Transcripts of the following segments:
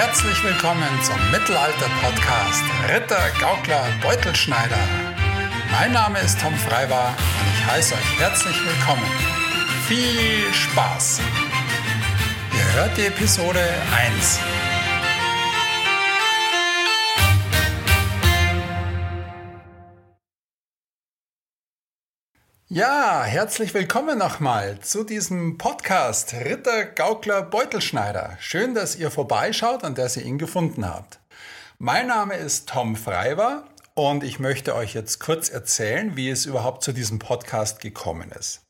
Herzlich willkommen zum Mittelalter-Podcast Ritter, Gaukler, Beutelschneider. Mein Name ist Tom Freiwar und ich heiße euch herzlich willkommen. Viel Spaß! Ihr hört die Episode 1. Ja, herzlich willkommen nochmal zu diesem Podcast Ritter, Gaukler, Beutelschneider. Schön, dass ihr vorbeischaut und dass ihr ihn gefunden habt. Mein Name ist Tom Freiwar und ich möchte euch jetzt kurz erzählen, wie es überhaupt zu diesem Podcast gekommen ist.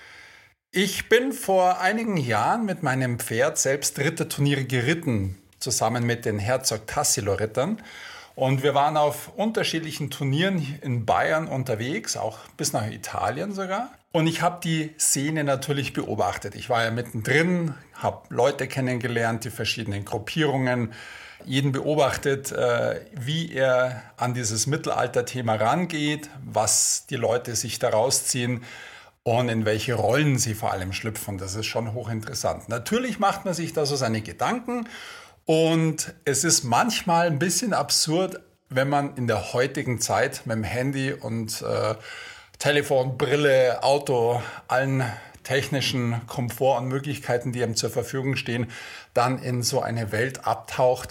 Ich bin vor einigen Jahren mit meinem Pferd selbst Ritterturniere geritten, zusammen mit den Herzog Tassilo-Rittern. Und wir waren auf unterschiedlichen Turnieren in Bayern unterwegs, auch bis nach Italien sogar. Und ich habe die Szene natürlich beobachtet. Ich war ja mittendrin, habe Leute kennengelernt, die verschiedenen Gruppierungen, jeden beobachtet, wie er an dieses Mittelalter-Thema rangeht, was die Leute sich daraus ziehen und in welche Rollen sie vor allem schlüpfen. Das ist schon hochinteressant. Natürlich macht man sich da so seine Gedanken. Und es ist manchmal ein bisschen absurd, wenn man in der heutigen Zeit mit dem Handy und Telefon, Brille, Auto, allen technischen Komfort und Möglichkeiten, die einem zur Verfügung stehen, dann in so eine Welt abtaucht.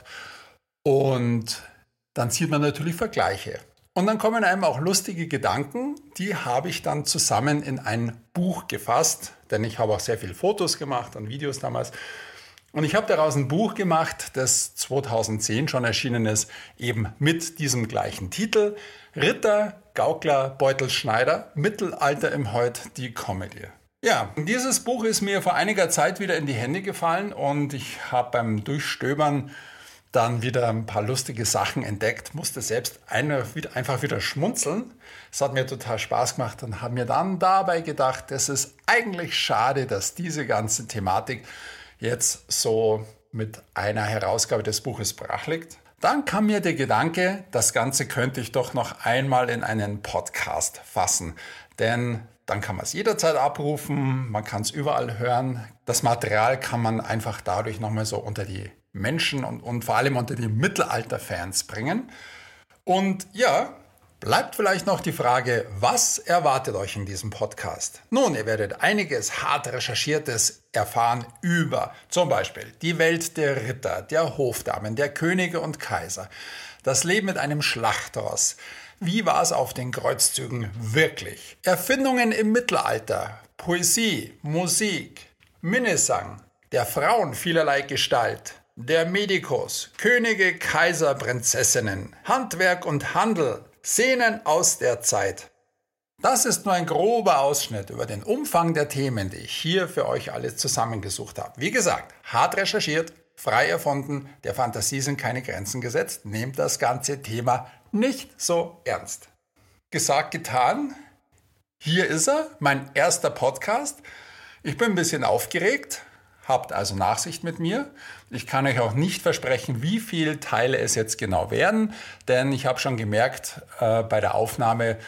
Und dann sieht man natürlich Vergleiche. Und dann kommen einem auch lustige Gedanken, die habe ich dann zusammen in ein Buch gefasst, denn ich habe auch sehr viele Fotos gemacht und Videos damals. Und ich habe daraus ein Buch gemacht, das 2010 schon erschienen ist, eben mit diesem gleichen Titel. Ritter, Gaukler, Beutelschneider, Mittelalter im Heut, die Comedy. Ja, dieses Buch ist mir vor einiger Zeit wieder in die Hände gefallen und ich habe beim Durchstöbern dann wieder ein paar lustige Sachen entdeckt, musste selbst einfach wieder schmunzeln. Es hat mir total Spaß gemacht und habe mir dann dabei gedacht, es ist eigentlich schade, dass diese ganze Thematik jetzt so mit einer Herausgabe des Buches brach liegt. Dann kam mir der Gedanke, das Ganze könnte ich doch noch einmal in einen Podcast fassen. Denn dann kann man es jederzeit abrufen, man kann es überall hören. Das Material kann man einfach dadurch nochmal so unter die Menschen und vor allem unter die Mittelalter-Fans bringen. Und ja, bleibt vielleicht noch die Frage, was erwartet euch in diesem Podcast? Nun, ihr werdet einiges hart Recherchiertes erfahren über zum Beispiel die Welt der Ritter, der Hofdamen, der Könige und Kaiser, das Leben mit einem Schlachtross. Wie war es auf den Kreuzzügen wirklich? Erfindungen im Mittelalter, Poesie, Musik, Minnesang, der Frauen vielerlei Gestalt, der Medikus, Könige, Kaiser, Prinzessinnen, Handwerk und Handel, Szenen aus der Zeit. Das ist nur ein grober Ausschnitt über den Umfang der Themen, die ich hier für euch alles zusammengesucht habe. Wie gesagt, hart recherchiert, frei erfunden, der Fantasie sind keine Grenzen gesetzt. Nehmt das ganze Thema nicht so ernst. Gesagt, getan. Hier ist er, mein erster Podcast. Ich bin ein bisschen aufgeregt. Habt also Nachsicht mit mir. Ich kann euch auch nicht versprechen, wie viele Teile es jetzt genau werden, denn ich habe schon gemerkt, bei der Aufnahme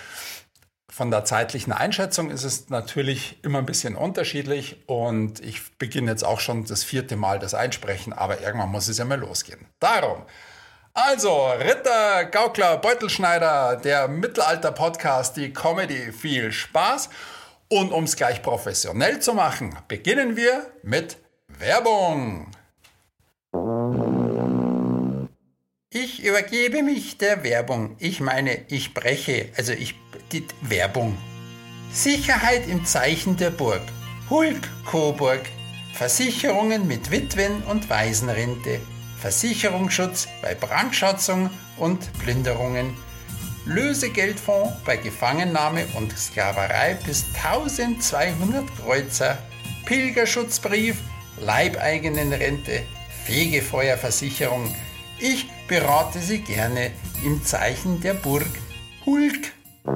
von der zeitlichen Einschätzung ist es natürlich immer ein bisschen unterschiedlich und ich beginne jetzt auch schon das 4. Mal das Einsprechen, aber irgendwann muss es ja mal losgehen. Darum, also Ritter, Gaukler, Beutelschneider, der Mittelalter-Podcast, die Comedy, viel Spaß. Und um es gleich professionell zu machen, beginnen wir mit Werbung. Ich übergebe mich der Werbung. Ich meine, die Werbung. Sicherheit im Zeichen der Burg. Hulk Coburg. Versicherungen mit Witwen- und Waisenrente. Versicherungsschutz bei Brandschatzung und Plünderungen. Lösegeldfonds bei Gefangennahme und Sklaverei bis 1200 Kreuzer. Pilgerschutzbrief, Leibeigenenrente, Fegefeuerversicherung. Ich berate Sie gerne im Zeichen der Burg. Hulk.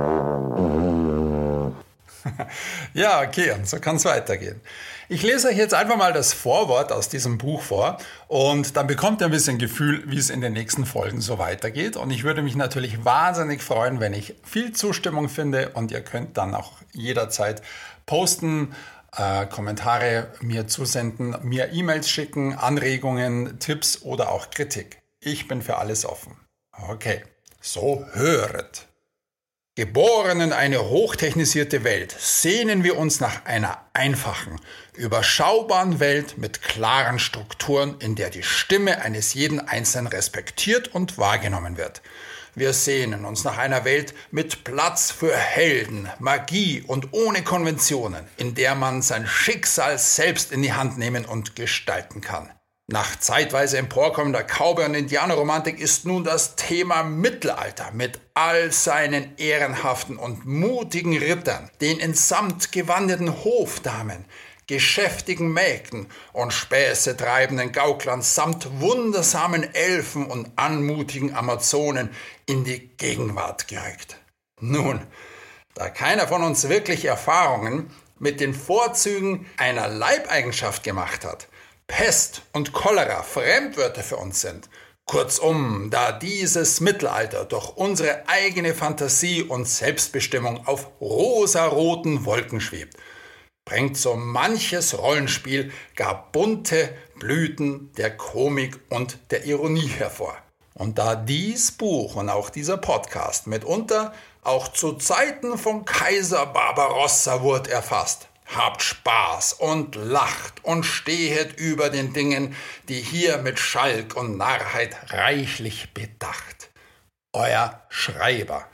Ja, okay, und so kann es weitergehen. Ich lese euch jetzt einfach mal das Vorwort aus diesem Buch vor und dann bekommt ihr ein bisschen Gefühl, wie es in den nächsten Folgen so weitergeht. Und ich würde mich natürlich wahnsinnig freuen, wenn ich viel Zustimmung finde und ihr könnt dann auch jederzeit posten, Kommentare mir zusenden, mir E-Mails schicken, Anregungen, Tipps oder auch Kritik. Ich bin für alles offen. Okay, so höret. Geboren in eine hochtechnisierte Welt, sehnen wir uns nach einer einfachen, überschaubaren Welt mit klaren Strukturen, in der die Stimme eines jeden Einzelnen respektiert und wahrgenommen wird. Wir sehnen uns nach einer Welt mit Platz für Helden, Magie und ohne Konventionen, in der man sein Schicksal selbst in die Hand nehmen und gestalten kann. Nach zeitweise emporkommender Cowboy- und Indianerromantik ist nun das Thema Mittelalter mit all seinen ehrenhaften und mutigen Rittern, den in Samt gewandeten Hofdamen, geschäftigen Mägden und Späße treibenden Gauklern samt wundersamen Elfen und anmutigen Amazonen in die Gegenwart gerückt. Nun, da keiner von uns wirklich Erfahrungen mit den Vorzügen einer Leibeigenschaft gemacht hat, Pest und Cholera Fremdwörter für uns sind. Kurzum, da dieses Mittelalter durch unsere eigene Fantasie und Selbstbestimmung auf rosaroten Wolken schwebt, bringt so manches Rollenspiel gar bunte Blüten der Komik und der Ironie hervor. Und da dies Buch und auch dieser Podcast mitunter auch zu Zeiten von Kaiser Barbarossa wurde erfasst, habt Spaß und lacht und stehet über den Dingen, die hier mit Schalk und Narrheit reichlich bedacht. Euer Schreiber.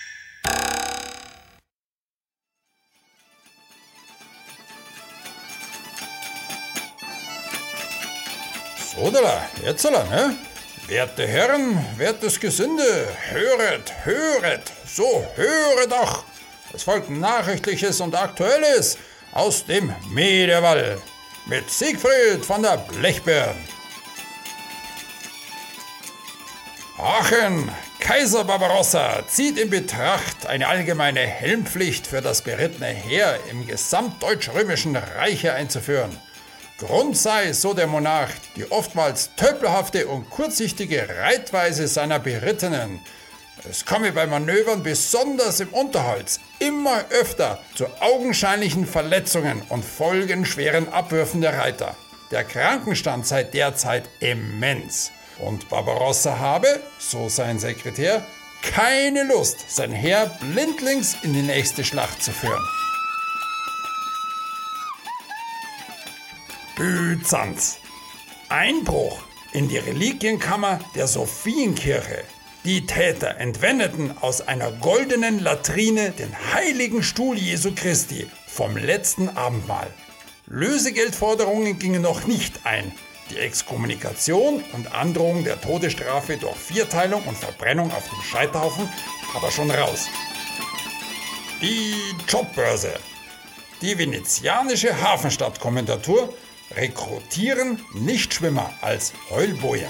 So, jetzt, ne? Werte Herren, wertes Gesinde, höret, so höre doch. Es folgt Nachrichtliches und Aktuelles aus dem Mederwald mit Siegfried von der Blechbirn. Aachen, Kaiser Barbarossa zieht in Betracht, eine allgemeine Helmpflicht für das berittene Heer im gesamtdeutsch-römischen Reiche einzuführen. Grund sei, so der Monarch, die oftmals tölpelhafte und kurzsichtige Reitweise seiner Berittenen. Es komme bei Manövern besonders im Unterholz immer öfter zu augenscheinlichen Verletzungen und folgenschweren Abwürfen der Reiter. Der Krankenstand sei derzeit immens. Und Barbarossa habe, so sein Sekretär, keine Lust, sein Heer blindlings in die nächste Schlacht zu führen. Byzanz. Einbruch in die Reliquienkammer der Sophienkirche. Die Täter entwendeten aus einer goldenen Latrine den heiligen Stuhl Jesu Christi vom letzten Abendmahl. Lösegeldforderungen gingen noch nicht ein. Die Exkommunikation und Androhung der Todesstrafe durch Vierteilung und Verbrennung auf dem Scheiterhaufen aber schon raus. Die Jobbörse. Die venezianische Hafenstadtkommandatur rekrutieren Nichtschwimmer als Heulbojen.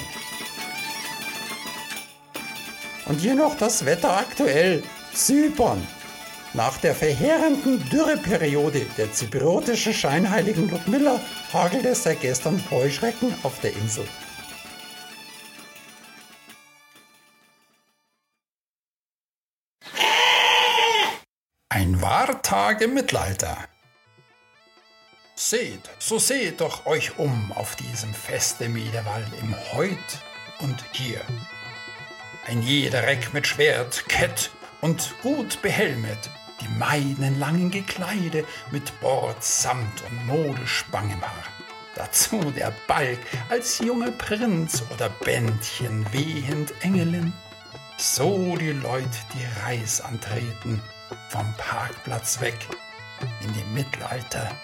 Und hier noch das Wetter aktuell. Zypern. Nach der verheerenden Dürreperiode der zypriotischen Scheinheiligen Ludmilla hagelt es seit gestern Heuschrecken auf der Insel. Ein Wahrtag im Mittelalter. Seht doch euch auf diesem Feste Mederwald im Heut und hier. Ein jeder Reck mit Schwert, Kett und gut behelmet, die Maiden in langen Gekleide mit Bord, Samt und Modesspang im Haar. Dazu der Balg als junger Prinz oder Bändchen wehend Engelin. So die Leut, die Reis antreten, vom Parkplatz weg in die Mittelalterwelt.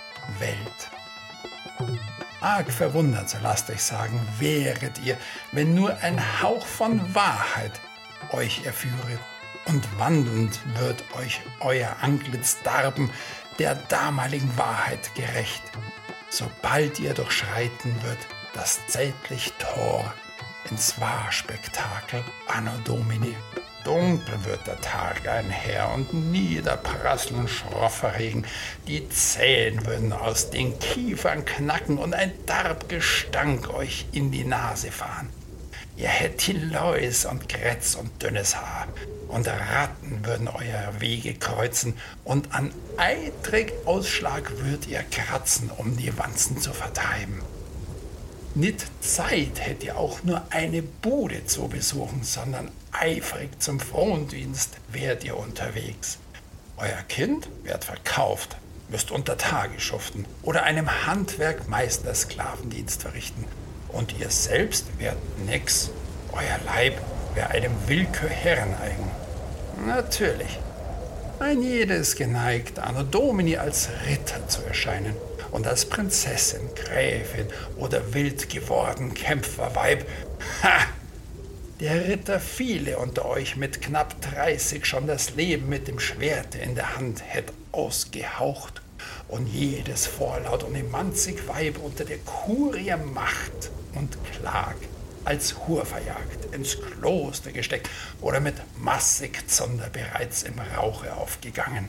Arg verwundert, so lasst euch sagen, wäret ihr, wenn nur ein Hauch von Wahrheit euch erführet. Und wandelnd wird euch euer Antlitz darben, der damaligen Wahrheit gerecht. Sobald ihr durchschreiten wird das zärtlich Tor ins Wahrspektakel Anno Domini. Dunkel wird der Tag einher und niederprasseln schroffer Regen. Die Zähne würden aus den Kiefern knacken und ein Darbgestank euch in die Nase fahren. Ihr hättet die Läus und Grätz und dünnes Haar. und Ratten würden euer Wege kreuzen und an eitrig Ausschlag würd ihr kratzen, um die Wanzen zu vertreiben. Nicht Zeit hätt ihr auch nur eine Bude zu besuchen, sondern eifrig zum Frondienst wärt ihr unterwegs. Euer Kind wird verkauft, müsst unter Tage schuften oder einem Handwerkmeister Sklavendienst verrichten. Und ihr selbst wärt nix, euer Leib wär einem Willkürherren eigen. Natürlich, ein jeder ist geneigt, anno Domini als Ritter zu erscheinen und als Prinzessin, Gräfin oder wild geworden Kämpferweib. Ha! Der Ritter viele unter euch mit knapp 30 schon das Leben mit dem Schwerte in der Hand hätt ausgehaucht und jedes vorlaut und im manzig Weib unter der Kurie Macht und Klag als Hur verjagt, ins Kloster gesteckt oder mit massig Zunder bereits im Rauche aufgegangen.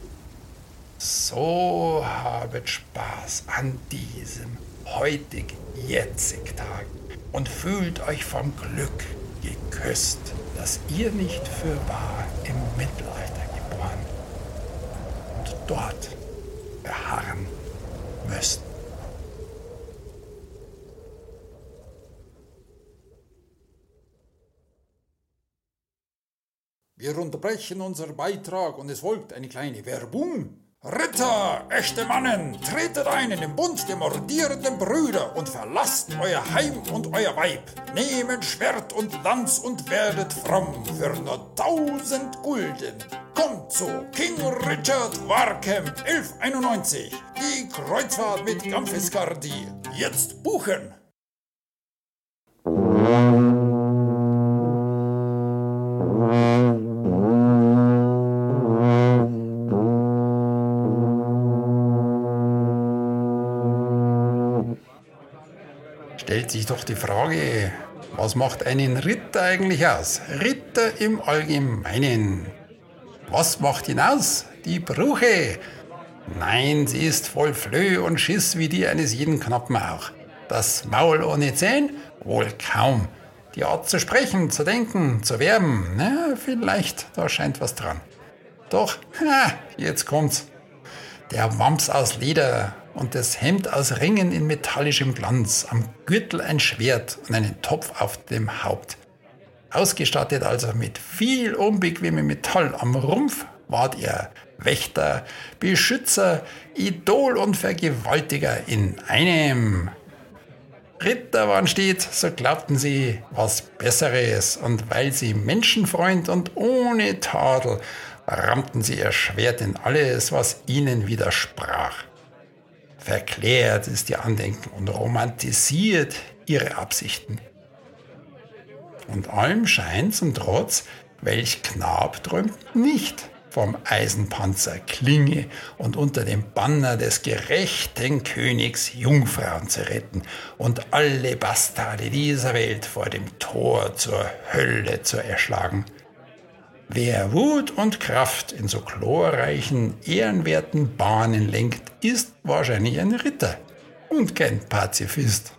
So habet Spaß an diesem heutig jetzig Tag und fühlt euch vom Glück geküsst, dass ihr nicht fürwahr im Mittelalter geboren und dort beharren müsst. Wir unterbrechen unseren Beitrag und es folgt eine kleine Werbung. Ritter, echte Mannen, tretet ein in den Bund der mordierenden Brüder und verlasst euer Heim und euer Weib. Nehmet Schwert und Lanz und werdet fromm für nur 1000 Gulden. Kommt zu King Richard Warcamp 1191, die Kreuzfahrt mit Gamfiscardi. Jetzt buchen! Stellt sich doch die Frage, was macht einen Ritter eigentlich aus? Ritter im Allgemeinen. Was macht ihn aus? Die Bruche. Nein, sie ist voll Flöh und Schiss wie die eines jeden Knappen auch. Das Maul ohne Zähne? Wohl kaum. Die Art zu sprechen, zu denken, zu werben, na, vielleicht, da scheint was dran. Doch, jetzt kommt's. Der Wams aus Leder und das Hemd aus Ringen in metallischem Glanz, am Gürtel ein Schwert und einen Topf auf dem Haupt. Ausgestattet also mit viel unbequemem Metall am Rumpf ward er Wächter, Beschützer, Idol und Vergewaltiger in einem. Ritter waren stets, so glaubten sie, was Besseres, und weil sie Menschenfreund und ohne Tadel, rammten sie ihr Schwert in alles, was ihnen widersprach. Verklärt ist ihr Andenken und romantisiert ihre Absichten. Und allem scheint zum Trotz, welch Knab träumt nicht vom Eisenpanzer Klinge und unter dem Banner des gerechten Königs Jungfrauen zu retten und alle Bastarde dieser Welt vor dem Tor zur Hölle zu erschlagen. Wer Wut und Kraft in so glorreichen, ehrenwerten Bahnen lenkt, ist wahrscheinlich ein Ritter und kein Pazifist.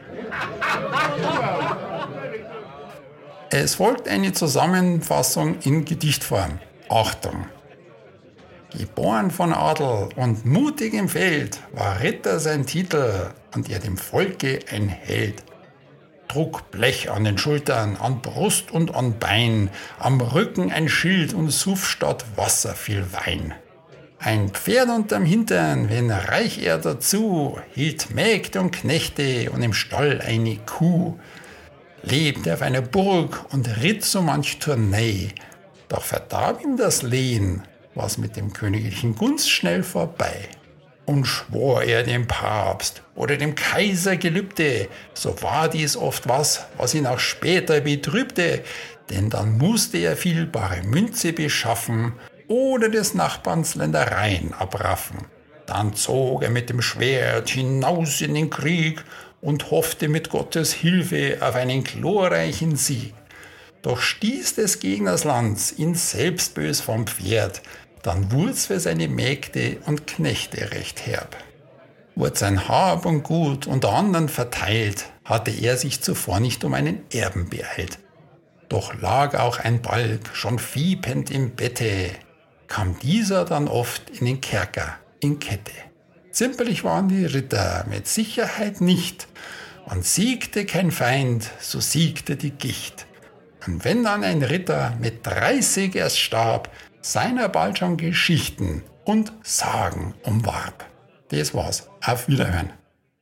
Es folgt eine Zusammenfassung in Gedichtform. Achtung! Geboren von Adel und mutig im Feld, war Ritter sein Titel und er dem Volke ein Held. Trug Blech an den Schultern, an Brust und an Bein, am Rücken ein Schild und suff statt Wasser viel Wein. Ein Pferd unterm Hintern, wenn reich er dazu, hielt Mägde und Knechte und im Stall eine Kuh. Lebte auf einer Burg und ritt so manch Tournee, doch verdarb ihm das Lehen, was mit dem königlichen Gunst schnell vorbei. Und schwor er dem Papst oder dem Kaiser Gelübde, so war dies oft was ihn auch später betrübte, denn dann musste er viel bare Münze beschaffen oder des Nachbarns Ländereien abraffen. Dann zog er mit dem Schwert hinaus in den Krieg und hoffte mit Gottes Hilfe auf einen glorreichen Sieg. Doch stieß des Gegners Lanz ihn selbst bös vom Pferd, dann wurd's für seine Mägde und Knechte recht herb. Wurde sein Hab und Gut unter anderen verteilt, hatte er sich zuvor nicht um einen Erben beeilt. Doch lag auch ein Balg schon fiepend im Bette, kam dieser dann oft in den Kerker in Kette. Zimperlich waren die Ritter mit Sicherheit nicht, und siegte kein Feind, so siegte die Gicht. Und wenn dann ein Ritter mit 30 erst starb, seiner bald schon Geschichten und Sagen umwarb. Das war's. Auf Wiederhören.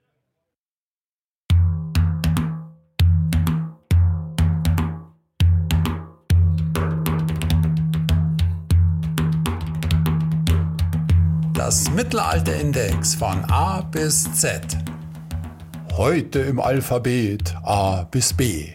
Das Mittelalterindex von A bis Z. Heute im Alphabet A bis B.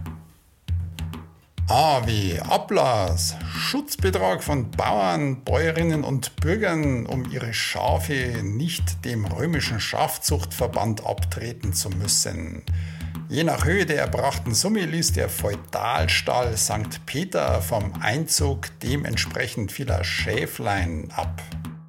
A wie Ablass, Schutzbetrag von Bauern, Bäuerinnen und Bürgern, um ihre Schafe nicht dem römischen Schafzuchtverband abtreten zu müssen. Je nach Höhe der erbrachten Summe ließ der Feudalstall St. Peter vom Einzug dementsprechend vieler Schäflein ab.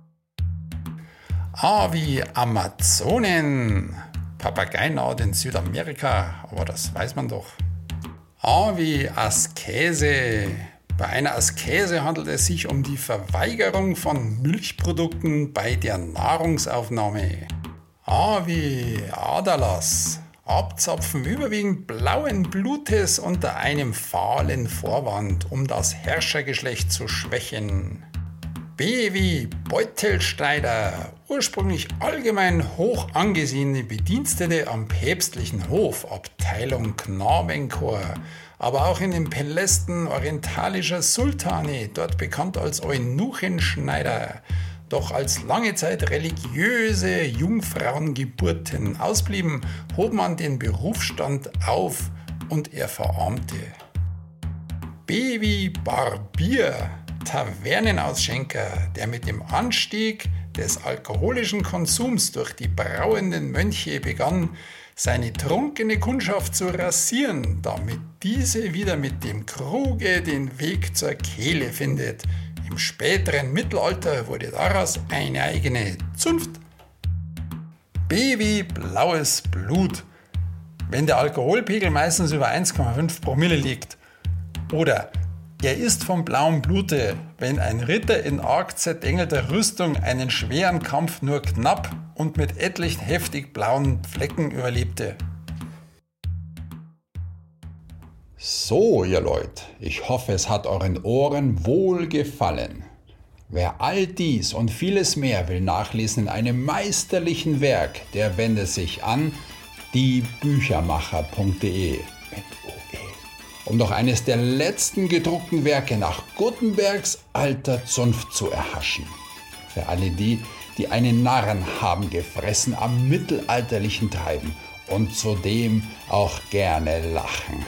A wie Amazonen, Papageienart in Südamerika, aber das weiß man doch. A wie Askese. Bei einer Askese handelt es sich um die Verweigerung von Milchprodukten bei der Nahrungsaufnahme. A wie Aderlass. Abzapfen überwiegend blauen Blutes unter einem fahlen Vorwand, um das Herrschergeschlecht zu schwächen. B wie Beutelschneider, ursprünglich allgemein hoch angesehene Bedienstete am päpstlichen Hof, Abteilung Knabenchor, aber auch in den Palästen orientalischer Sultane, dort bekannt als Eunuchenschneider, doch als lange Zeit religiöse Jungfrauengeburten ausblieben, hob man den Berufsstand auf und er verarmte. B wie Barbier, Tavernenausschenker, der mit dem Anstieg des alkoholischen Konsums durch die brauenden Mönche begann, seine trunkene Kundschaft zu rasieren, damit diese wieder mit dem Kruge den Weg zur Kehle findet. Im späteren Mittelalter wurde daraus eine eigene Zunft. B wie blaues Blut, wenn der Alkoholpegel meistens über 1,5 Promille liegt. Oder er ist vom blauen Blute, wenn ein Ritter in arg zerdengelter Rüstung einen schweren Kampf nur knapp und mit etlichen heftig blauen Flecken überlebte. So, ihr Leute, ich hoffe, es hat euren Ohren wohl gefallen. Wer all dies und vieles mehr will nachlesen in einem meisterlichen Werk, der wende sich an diebüchermacher.de. Um noch eines der letzten gedruckten Werke nach Gutenbergs alter Zunft zu erhaschen. Für alle die, die einen Narren haben gefressen am mittelalterlichen Treiben und zudem auch gerne lachen.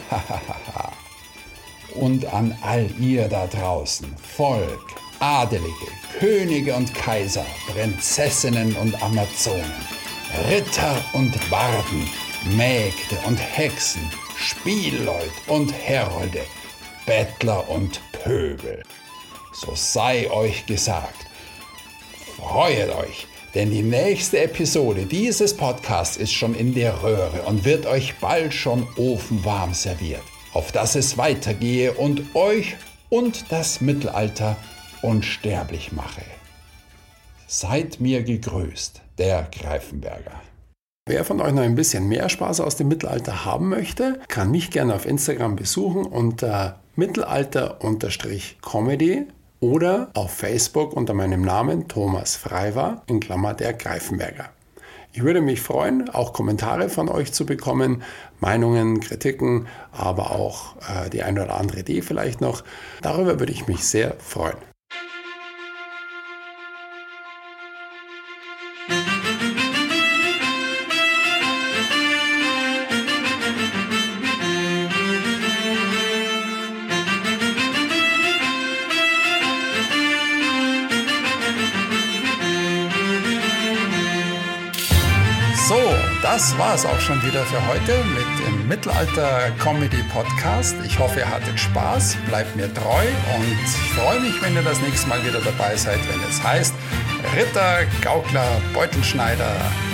Und an all ihr da draußen, Volk, Adelige, Könige und Kaiser, Prinzessinnen und Amazonen, Ritter und Barden, Mägde und Hexen, Spielleut und Herolde, Bettler und Pöbel. So sei euch gesagt, freuet euch, denn die nächste Episode dieses Podcasts ist schon in der Röhre und wird euch bald schon ofenwarm serviert, auf dass es weitergehe und euch und das Mittelalter unsterblich mache. Seid mir gegrüßt, der Greifenberger. Wer von euch noch ein bisschen mehr Spaß aus dem Mittelalter haben möchte, kann mich gerne auf Instagram besuchen unter mittelalter_comedy oder auf Facebook unter meinem Namen Thomas Freiwar in Klammer der Greifenberger. Ich würde mich freuen, auch Kommentare von euch zu bekommen, Meinungen, Kritiken, aber auch die eine oder andere Idee vielleicht noch. Darüber würde ich mich sehr freuen. So, das war es auch schon wieder für heute mit dem Mittelalter-Comedy-Podcast. Ich hoffe, ihr hattet Spaß, bleibt mir treu und ich freue mich, wenn ihr das nächste Mal wieder dabei seid, wenn es heißt Ritter, Gaukler, Beutelschneider,